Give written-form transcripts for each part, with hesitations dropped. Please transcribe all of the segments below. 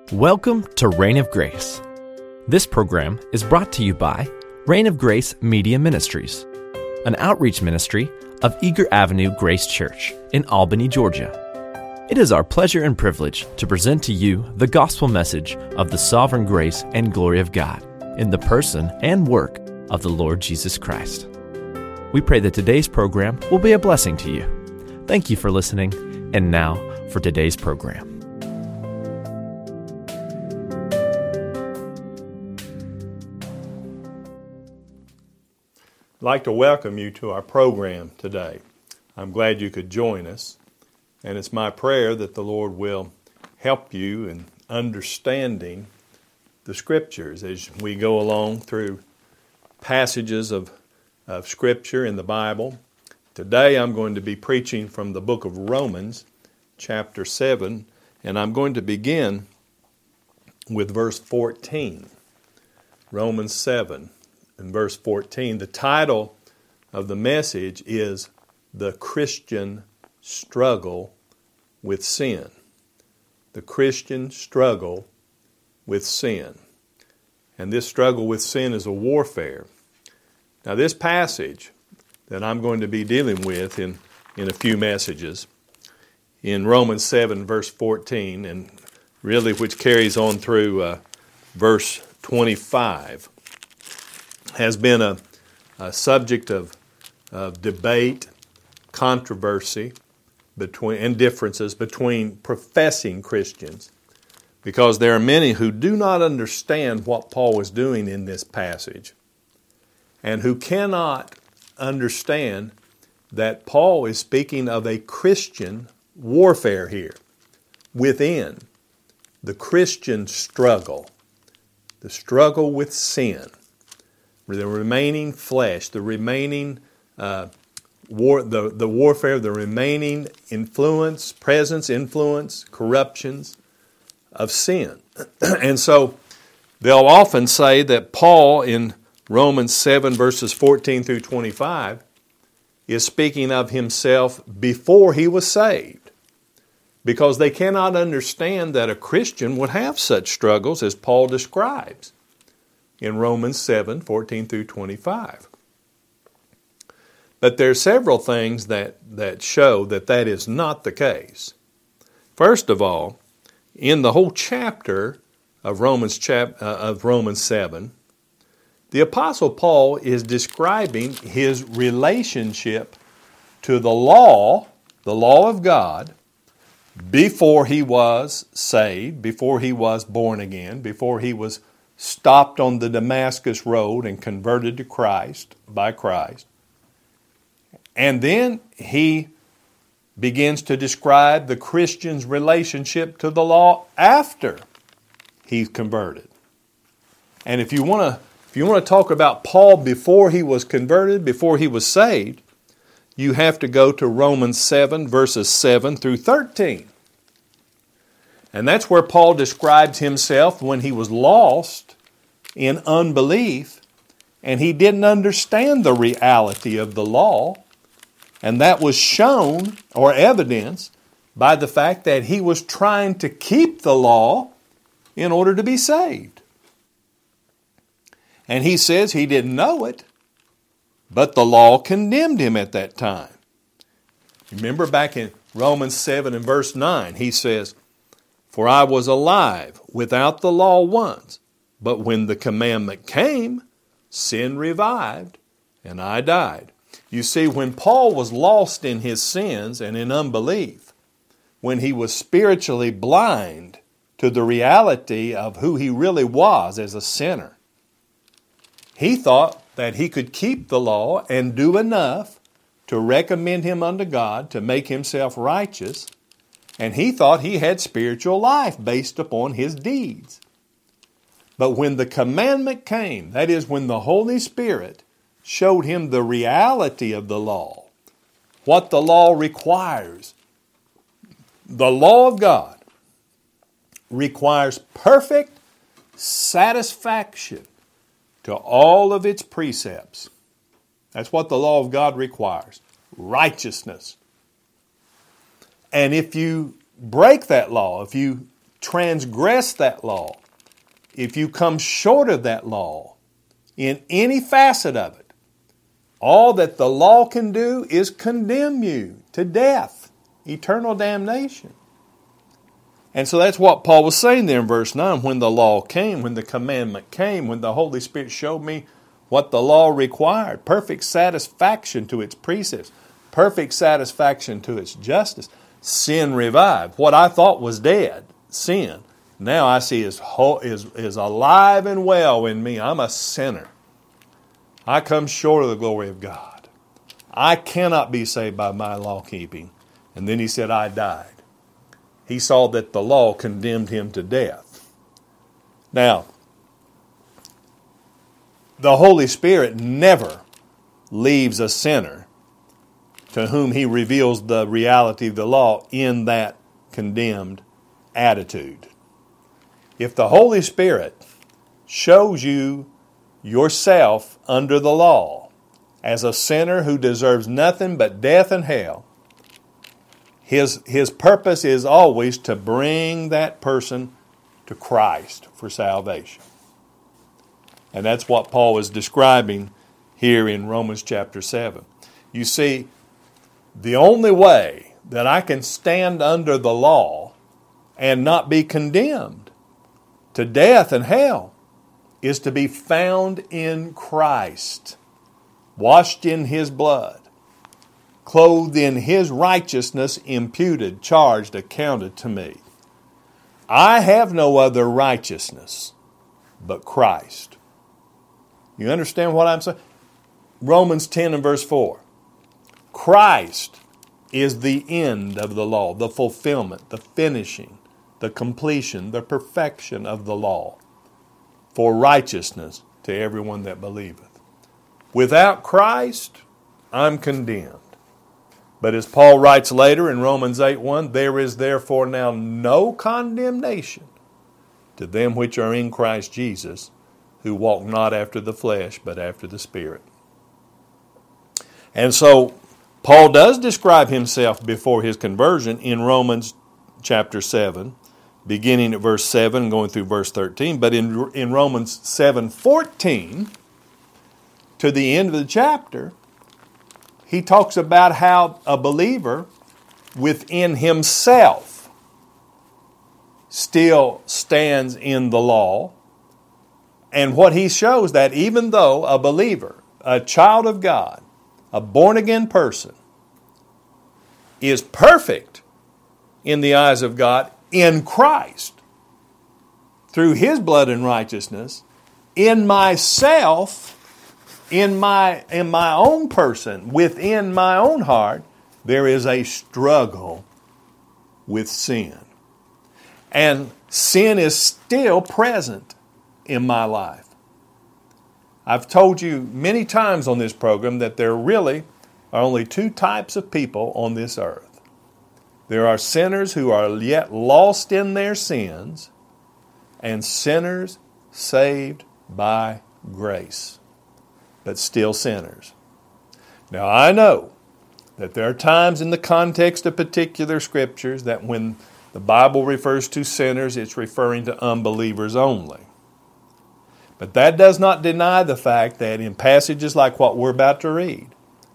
Welcome to Reign of Grace. This program is brought to you by Reign of Grace Media Ministries, an outreach ministry of Eager Avenue Grace Church in Albany, Georgia. It is our pleasure and privilege to present to you the gospel message of the sovereign grace and glory of God in the person and work of the Lord Jesus Christ. We pray that today's program will be a blessing to you. Thank you for listening, and now for today's program. I'd like to welcome you to our program today. I'm glad you could join us, and it's my prayer that the Lord will help you in understanding the Scriptures as we go along through passages of Scripture in the Bible. Today I'm going to be preaching from the book of Romans, chapter 7, and I'm going to begin with verse 14. Romans 7. In verse 14, the title of the message is The Christian Struggle with Sin. The Christian Struggle with Sin. And this struggle with sin is a warfare. Now this passage that I'm going to be dealing with in a few messages, in Romans 7 verse 14, and really which carries on through verse 25, has been a subject of debate, controversy, and differences between professing Christians, because there are many who do not understand what Paul is doing in this passage, and who cannot understand that Paul is speaking of a Christian warfare here within the Christian struggle, the struggle with sin. The remaining flesh, the remaining the warfare, the remaining influence, presence, influence, corruptions of sin. And so they'll often say that Paul in Romans 7 verses 14 through 25 is speaking of himself before he was saved, because they cannot understand that a Christian would have such struggles as Paul describes in Romans 7, 14 through 25. But there are several things that show that is not the case. First of all, in the whole chapter of Romans 7, the Apostle Paul is describing his relationship to the law of God, before he was saved, before he was born again, before he was stopped on the Damascus road and converted to Christ, by Christ. And then he begins to describe the Christian's relationship to the law after he's converted. And if you want to talk about Paul before he was converted, before he was saved, you have to go to Romans 7 verses 7 through 13. And that's where Paul describes himself when he was lost in unbelief, and he didn't understand the reality of the law, and that was shown or evidenced by the fact that he was trying to keep the law in order to be saved. And he says he didn't know it, but the law condemned him at that time. Remember back in Romans 7 and verse 9, he says, "For I was alive without the law once, but when the commandment came, sin revived, and I died." You see, when Paul was lost in his sins and in unbelief, when he was spiritually blind to the reality of who he really was as a sinner, he thought that he could keep the law and do enough to recommend him unto God, to make himself righteous, and he thought he had spiritual life based upon his deeds. But when the commandment came, that is, when the Holy Spirit showed him the reality of the law, what the law requires, the law of God requires perfect satisfaction to all of its precepts. That's what the law of God requires, righteousness. And if you break that law, if you transgress that law, if you come short of that law in any facet of it, all that the law can do is condemn you to death, eternal damnation. And so that's what Paul was saying there in verse 9. When the law came, when the commandment came, when the Holy Spirit showed me what the law required, perfect satisfaction to its precepts, perfect satisfaction to its justice, sin revived. What I thought was dead, sin, now I see is alive and well in me. I'm a sinner. I come short of the glory of God. I cannot be saved by my law keeping. And then he said, I died. He saw that the law condemned him to death. Now, the Holy Spirit never leaves a sinner to whom he reveals the reality of the law in that condemned attitude. If the Holy Spirit shows you yourself under the law as a sinner who deserves nothing but death and hell, his purpose is always to bring that person to Christ for salvation. And that's what Paul is describing here in Romans chapter 7. You see, the only way that I can stand under the law and not be condemned to death and hell is to be found in Christ, washed in His blood, clothed in His righteousness, imputed, charged, accounted to me. I have no other righteousness but Christ. You understand what I'm saying? Romans 10 and verse 4. Christ is the end of the law, the fulfillment, the finishing, the completion, the perfection of the law for righteousness to everyone that believeth. Without Christ, I'm condemned. But as Paul writes later in Romans 8:1, there is therefore now no condemnation to them which are in Christ Jesus, who walk not after the flesh, but after the Spirit. And so Paul does describe himself before his conversion in Romans chapter 7, beginning at verse 7, going through verse 13. But in Romans 7:14, to the end of the chapter, he talks about how a believer within himself still stands in the law. And what he shows that even though a believer, a child of God, a born-again person, is perfect in the eyes of God in Christ, through His blood and righteousness, in myself, in my own person, within my own heart, there is a struggle with sin. And sin is still present in my life. I've told you many times on this program that there really are only two types of people on this earth. There are sinners who are yet lost in their sins, and sinners saved by grace, but still sinners. Now I know that there are times in the context of particular scriptures that when the Bible refers to sinners, it's referring to unbelievers only. But that does not deny the fact that in passages like what we're about to read,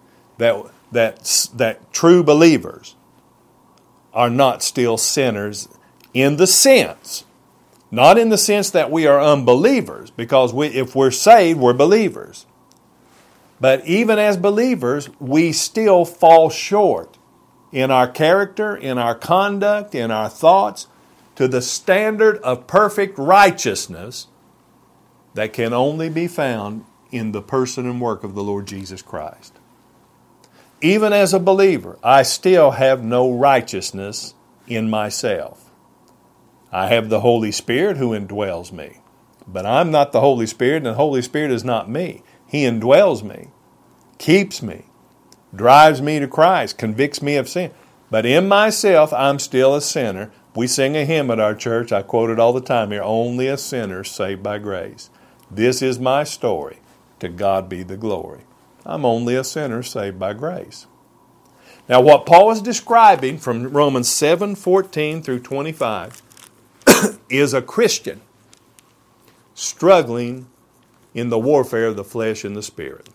that true believers are not still sinners in the sense, not in the sense that we are unbelievers, because if we're saved, we're believers. But even as believers, we still fall short in our character, in our conduct, in our thoughts, to the standard of perfect righteousness that can only be found in the person and work of the Lord Jesus Christ. Even as a believer, I still have no righteousness in myself. I have the Holy Spirit who indwells me. But I'm not the Holy Spirit, and the Holy Spirit is not me. He indwells me, keeps me, drives me to Christ, convicts me of sin. But in myself, I'm still a sinner. We sing a hymn at our church, I quote it all the time here, only a sinner saved by grace. This is my story. To God be the glory. I'm only a sinner saved by grace. Now what Paul is describing from Romans 7:14 through 25 is a Christian struggling in the warfare of the flesh and the spirit.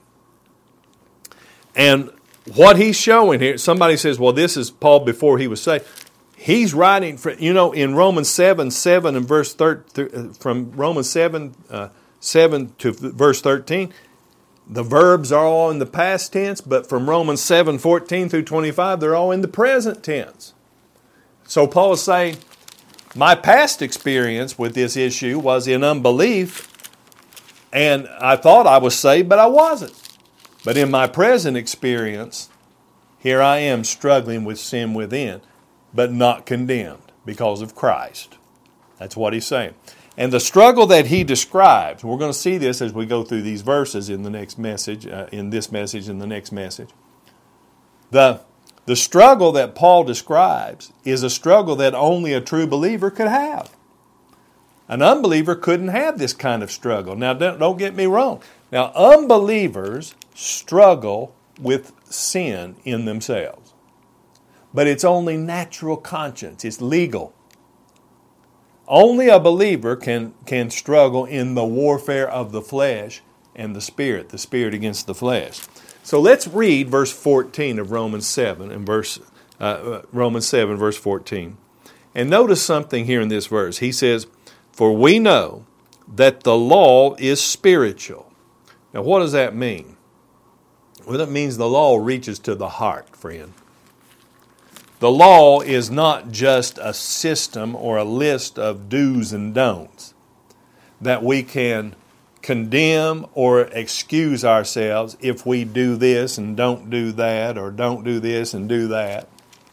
And what he's showing here, somebody says, well, this is Paul before he was saved. He's writing, in Romans 7 and verse 13, from Romans 7 to verse 13, the verbs are all in the past tense, but from Romans 7:14 through 25, they're all in the present tense. So Paul is saying, my past experience with this issue was in unbelief, and I thought I was saved, but I wasn't. But in my present experience, here I am struggling with sin within, but not condemned because of Christ. That's what he's saying. And the struggle that he describes, we're going to see this as we go through these verses in the next message, in this message and the next message. The struggle that Paul describes is a struggle that only a true believer could have. An unbeliever couldn't have this kind of struggle. Now, don't get me wrong. Now, unbelievers struggle with sin in themselves. But it's only natural conscience. It's legal. Only a believer can struggle in the warfare of the flesh and the spirit against the flesh. So let's read verse 14 of Romans 7 and Romans 7 verse 14. And notice something here in this verse. He says, "For we know that the law is spiritual." Now what does that mean? Well, it means the law reaches to the heart, friend. The law is not just a system or a list of do's and don'ts that we can condemn or excuse ourselves if we do this and don't do that, or don't do this and do that.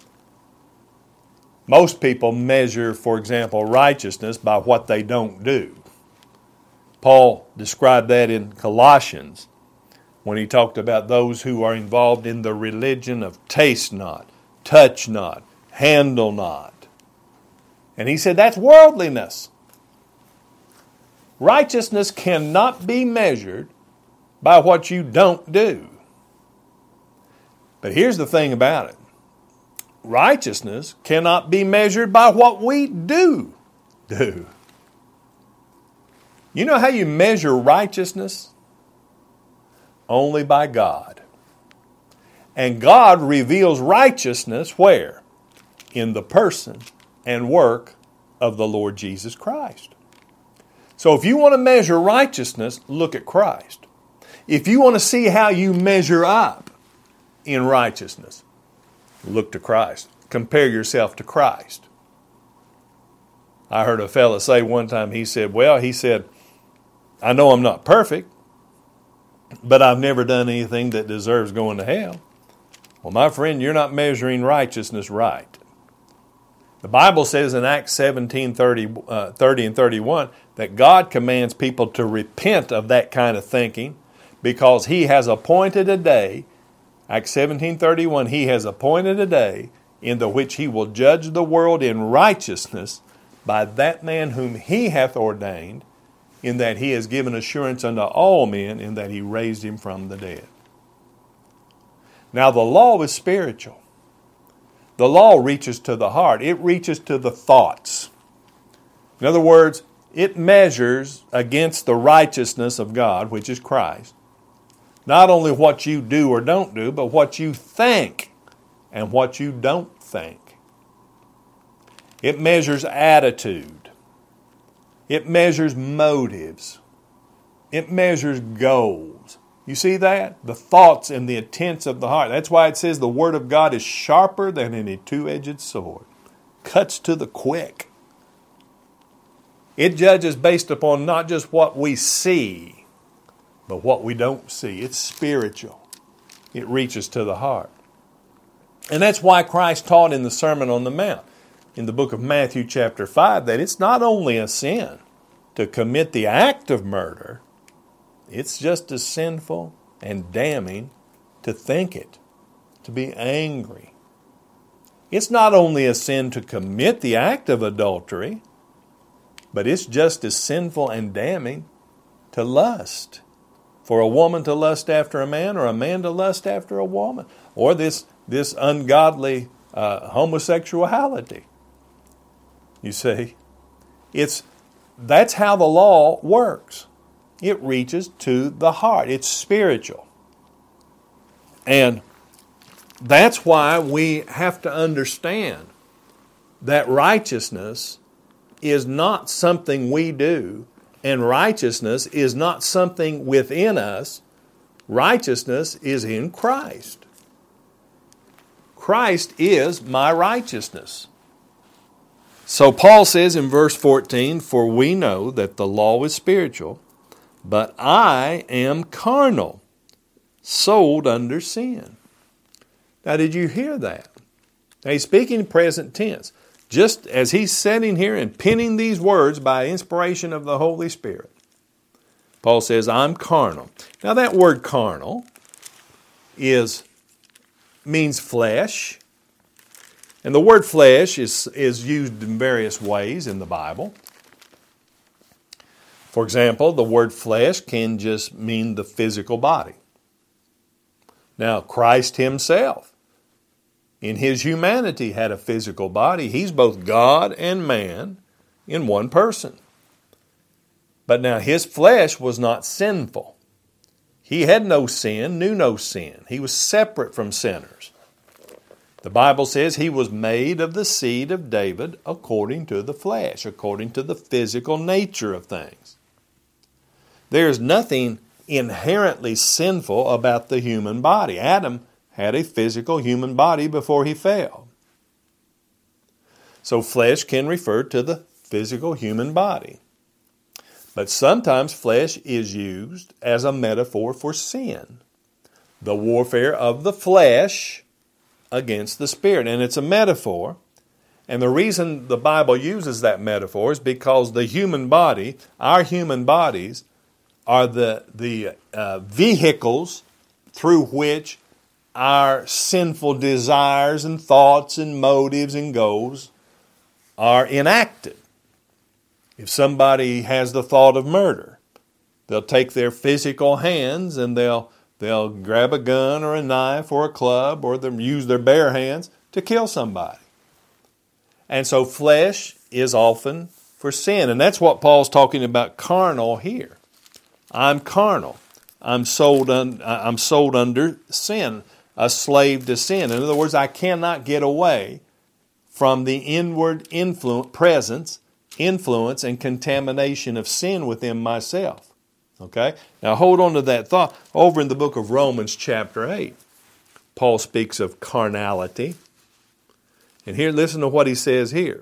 Most people measure, for example, righteousness by what they don't do. Paul described that in Colossians when he talked about those who are involved in the religion of taste not, touch not, handle not. And he said that's worldliness. Righteousness cannot be measured by what you don't do. But here's the thing about it. Righteousness cannot be measured by what we do. You know how you measure righteousness? Only by God. And God reveals righteousness where? In the person and work of the Lord Jesus Christ. So if you want to measure righteousness, look at Christ. If you want to see how you measure up in righteousness, look to Christ. Compare yourself to Christ. I heard a fella say one time, he said, I know I'm not perfect, but I've never done anything that deserves going to hell. Well, my friend, you're not measuring righteousness right. The Bible says in Acts 17:30 and 31 that God commands people to repent of that kind of thinking because He has appointed a day, Acts 17:31, He has appointed a day in the which He will judge the world in righteousness by that man whom He hath ordained, in that He has given assurance unto all men, in that He raised Him from the dead. Now the law is spiritual. The law reaches to the heart. It reaches to the thoughts. In other words, it measures against the righteousness of God, which is Christ, not only what you do or don't do, but what you think and what you don't think. It measures attitude. It measures motives. It measures goals. You see that? The thoughts and the intents of the heart. That's why it says the Word of God is sharper than any two-edged sword. Cuts to the quick. It judges based upon not just what we see, but what we don't see. It's spiritual. It reaches to the heart. And that's why Christ taught in the Sermon on the Mount, in the book of Matthew chapter 5, that it's not only a sin to commit the act of murder, it's just as sinful and damning to think it, to be angry. It's not only a sin to commit the act of adultery, but it's just as sinful and damning to lust. For a woman to lust after a man, or a man to lust after a woman, or this ungodly homosexuality. You see, That's how the law works. It reaches to the heart. It's spiritual. And that's why we have to understand that righteousness is not something we do, and righteousness is not something within us. Righteousness is in Christ. Christ is my righteousness. So Paul says in verse 14, "For we know that the law is spiritual, but I am carnal, sold under sin." Now, did you hear that? Now, he's speaking present tense. Just as he's sitting here and penning these words by inspiration of the Holy Spirit, Paul says, "I'm carnal." Now, that word carnal means flesh. And the word flesh is used in various ways in the Bible. For example, the word flesh can just mean the physical body. Now, Christ Himself, in His humanity, had a physical body. He's both God and man in one person. But now His flesh was not sinful. He had no sin, knew no sin. He was separate from sinners. The Bible says He was made of the seed of David according to the flesh, according to the physical nature of things. There's nothing inherently sinful about the human body. Adam had a physical human body before he fell. So flesh can refer to the physical human body. But sometimes flesh is used as a metaphor for sin. The warfare of the flesh against the Spirit. And it's a metaphor. And the reason the Bible uses that metaphor is because the human body, our human bodies, are the vehicles through which our sinful desires and thoughts and motives and goals are enacted. If somebody has the thought of murder, they'll take their physical hands and they'll grab a gun or a knife or a club, or they'll use their bare hands to kill somebody. And so flesh is often for sin. And that's what Paul's talking about carnal here. I'm carnal. I'm sold under sin, a slave to sin. In other words, I cannot get away from the inward influence, and contamination of sin within myself. Okay? Now hold on to that thought. Over in the book of Romans chapter 8, Paul speaks of carnality. And here, listen to what he says here.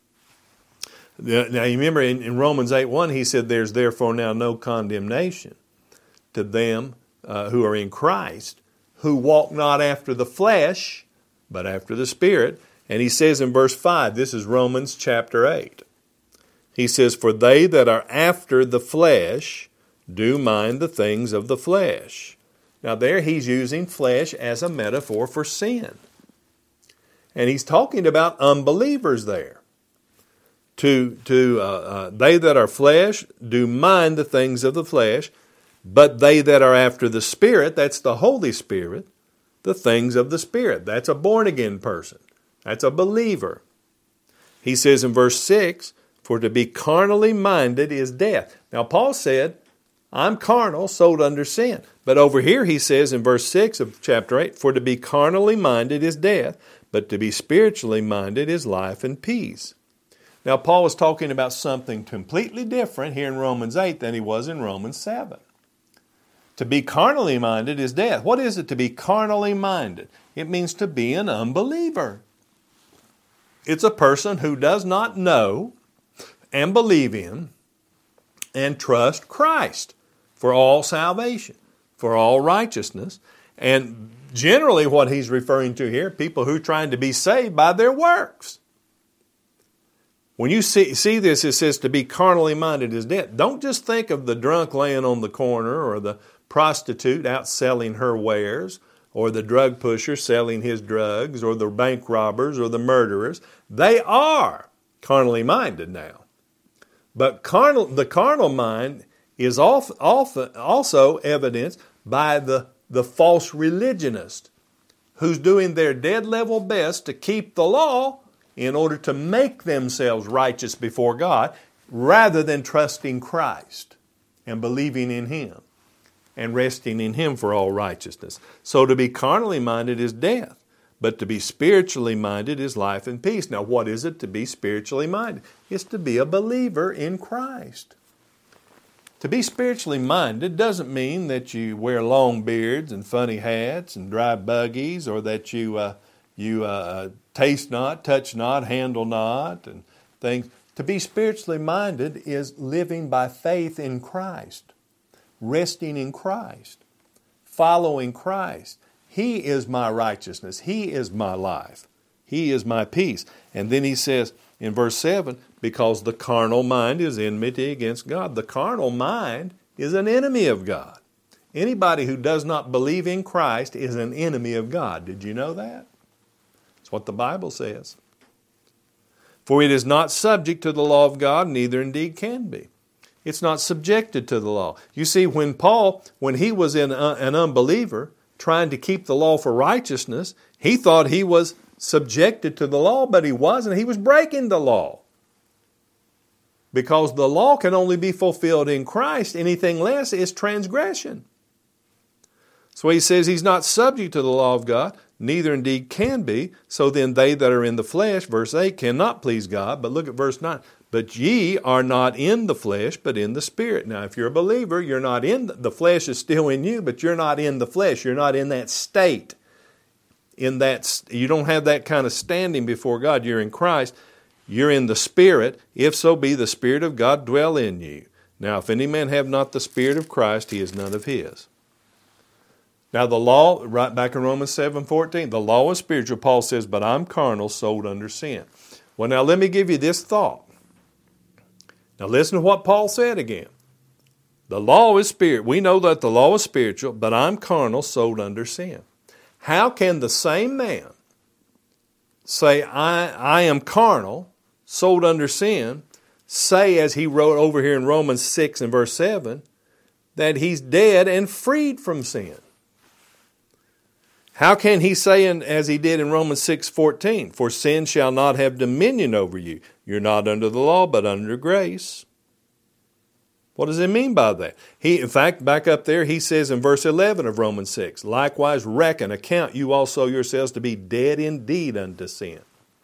Now you remember in Romans 8:1, he said, "There's therefore now no condemnation to them who are in Christ, who walk not after the flesh, but after the Spirit." And he says in verse 5, this is Romans chapter 8. He says, "For they that are after the flesh do mind the things of the flesh." Now there he's using flesh as a metaphor for sin. And he's talking about unbelievers there. They that are flesh do mind the things of the flesh, but they that are after the Spirit, that's the Holy Spirit, the things of the Spirit. That's a born-again person. That's a believer. He says in verse 6, "For to be carnally minded is death." Now Paul said, I'm carnal, sold under sin. But over here he says in verse 6 of chapter 8, "For to be carnally minded is death, but to be spiritually minded is life and peace." Now Paul was talking about something completely different here in Romans 8 than he was in Romans 7. To be carnally minded is death. What is it to be carnally minded? It means to be an unbeliever. It's a person who does not know and believe in and trust Christ for all salvation, for all righteousness. And generally what he's referring to here, people who are trying to be saved by their works. When you see this, it says to be carnally minded is death. Don't just think of the drunk laying on the corner, or the prostitute out selling her wares, or the drug pusher selling his drugs, or the bank robbers, or the murderers. They are carnally minded now. But the carnal mind is also evidenced by the false religionist who's doing their dead level best to keep the law in order to make themselves righteous before God. rather than trusting Christ and believing in Him and resting in Him for all righteousness. So to be carnally minded is death, but to be spiritually minded is life and peace. Now, what is it to be spiritually minded? It's to be a believer in Christ. To be spiritually minded doesn't mean that you wear long beards and funny hats and drive buggies, or that you taste not, touch not, handle not, and things. To be spiritually minded is living by faith in Christ, resting in Christ, following Christ. He is my righteousness. He is my life. He is my peace. And then he says in verse 7, because the carnal mind is enmity against God. The carnal mind is an enemy of God. Anybody who does not believe in Christ is an enemy of God. Did you know that? That's what the Bible says. For it is not subject to the law of God, neither indeed can be. It's not subjected to the law. You see, when he was an unbeliever, trying to keep the law for righteousness, he thought he was subjected to the law, but he wasn't. He was breaking the law. Because the law can only be fulfilled in Christ. Anything less is transgression. So he says he's not subject to the law of God, neither indeed can be. So then they that are in the flesh, verse 8, cannot please God. But look at verse 9. But ye are not in the flesh, but in the Spirit. Now, if you're a believer, you're not in the flesh is still in you, but you're not in the flesh. You're not in that state. You don't have that kind of standing before God. You're in Christ. You're in the Spirit. If so be the Spirit of God dwell in you. Now, if any man have not the Spirit of Christ, he is none of his. Now, the law, right back in Romans 7:14, the law is spiritual. Paul says, but I'm carnal, sold under sin. Well, now let me give you this thought. Now listen to what Paul said again. The law is spirit. We know that the law is spiritual, but I'm carnal, sold under sin. How can the same man say, I am carnal, sold under sin, say, as he wrote over here in Romans 6 and verse 7, that he's dead and freed from sin? How can he say, as he did in Romans 6:14, for sin shall not have dominion over you? You're not under the law, but under grace. What does it mean by that? In fact, back up there, he says in verse 11 of Romans 6, likewise account you also yourselves to be dead indeed unto sin.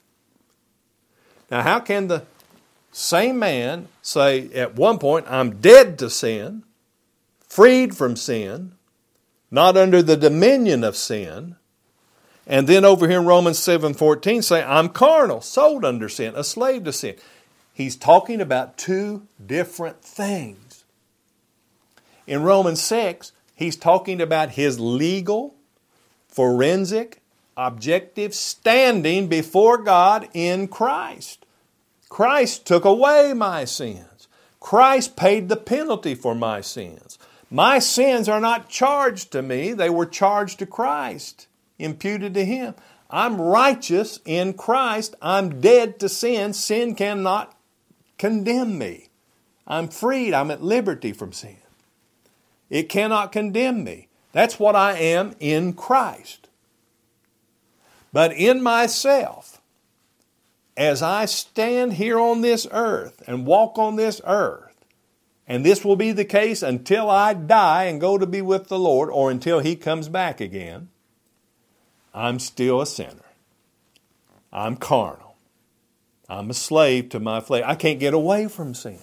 Now, how can the same man say at one point, I'm dead to sin, freed from sin, not under the dominion of sin, and then over here in Romans 7:14 say, I'm carnal, sold under sin, a slave to sin? He's talking about two different things. In Romans 6, he's talking about his legal, forensic, objective standing before God in Christ. Christ took away my sins. Christ paid the penalty for my sins. My sins are not charged to me. They were charged to Christ, imputed to Him. I'm righteous in Christ. I'm dead to sin. Sin cannot condemn me. I'm freed. I'm at liberty from sin. It cannot condemn me. That's what I am in Christ. But in myself, as I stand here on this earth and walk on this earth, and this will be the case until I die and go to be with the Lord, or until He comes back again, I'm still a sinner. I'm carnal. I'm a slave to my flesh. I can't get away from sin.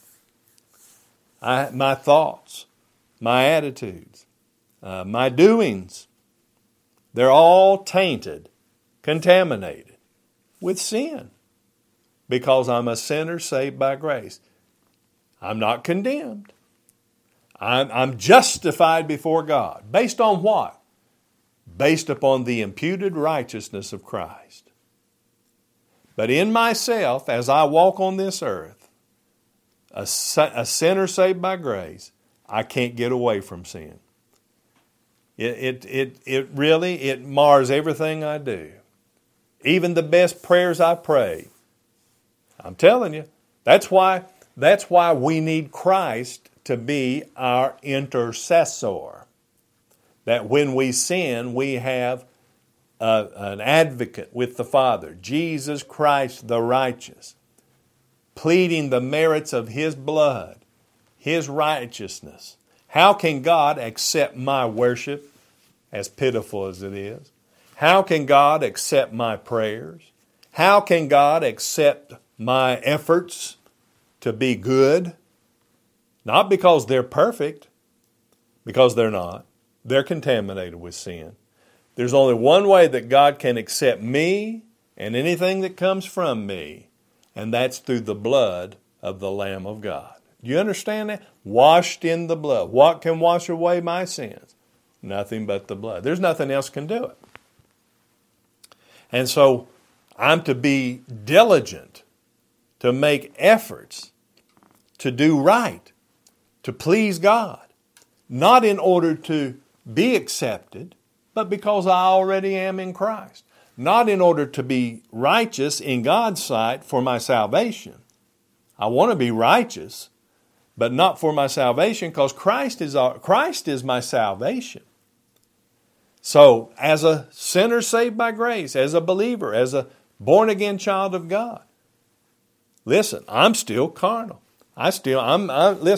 My thoughts, my attitudes, my doings, they're all tainted, contaminated with sin, because I'm a sinner saved by grace. I'm not condemned. I'm justified before God. Based on what? Based upon the imputed righteousness of Christ. But in myself, as I walk on this earth, a sinner saved by grace, I can't get away from sin. It really mars everything I do. Even the best prayers I pray. I'm telling you, that's why we need Christ to be our intercessor. That when we sin, we have an advocate with the Father, Jesus Christ the righteous. pleading the merits of His blood, His righteousness. How can God accept my worship, as pitiful as it is? How can God accept my prayers? How can God accept my efforts to be good? Not because they're perfect, because they're not. They're contaminated with sin. There's only one way that God can accept me and anything that comes from me, and that's through the blood of the Lamb of God. Do you understand that? Washed in the blood. What can wash away my sins? Nothing but the blood. There's nothing else can do it. And so I'm to be diligent, to make efforts, to do right, to please God, not in order to be accepted, but because I already am in Christ. Not in order to be righteous in God's sight for my salvation. I want to be righteous, but not for my salvation, because Christ is my salvation. So, as a sinner saved by grace, as a believer, as a born-again child of God, listen, I'm still carnal. I'm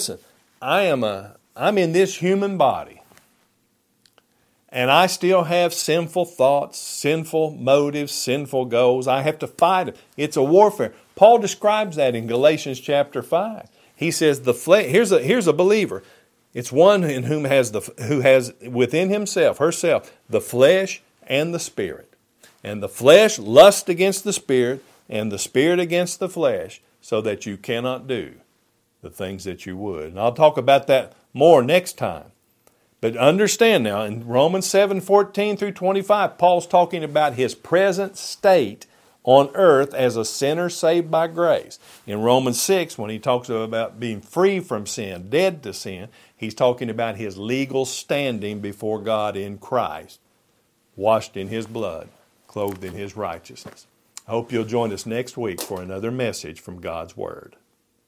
in this human body. And I still have sinful thoughts, sinful motives, sinful goals. I have to fight them. It's a warfare. Paul describes that in Galatians chapter 5. He says, here's a believer. It's one in who has within herself, the flesh and the spirit. And the flesh lusts against the spirit, and the spirit against the flesh, so that you cannot do the things that you would. And I'll talk about that more next time. But understand now, in Romans 7:14 through 25, Paul's talking about his present state on earth as a sinner saved by grace. In Romans 6, when he talks about being free from sin, dead to sin, he's talking about his legal standing before God in Christ, washed in His blood, clothed in His righteousness. I hope you'll join us next week for another message from God's Word.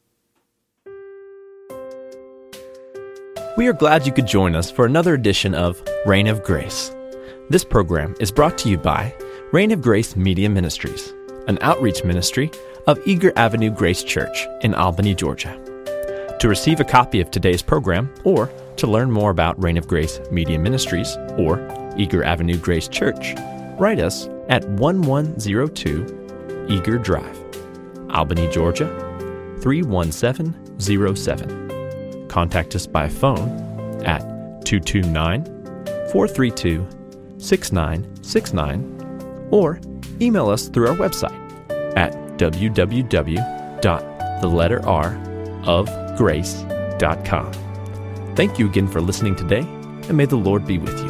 We are glad you could join us for another edition of Reign of Grace. This program is brought to you by Reign of Grace Media Ministries, an outreach ministry of Eager Avenue Grace Church in Albany, Georgia. To receive a copy of today's program, or to learn more about Reign of Grace Media Ministries or Eager Avenue Grace Church, write us at 1102 Eager Drive, Albany, Georgia 31707. Contact us by phone at 229-432-6969 or email us through our website at www.theletterrofgrace.com. Thank you again for listening today, and may the Lord be with you.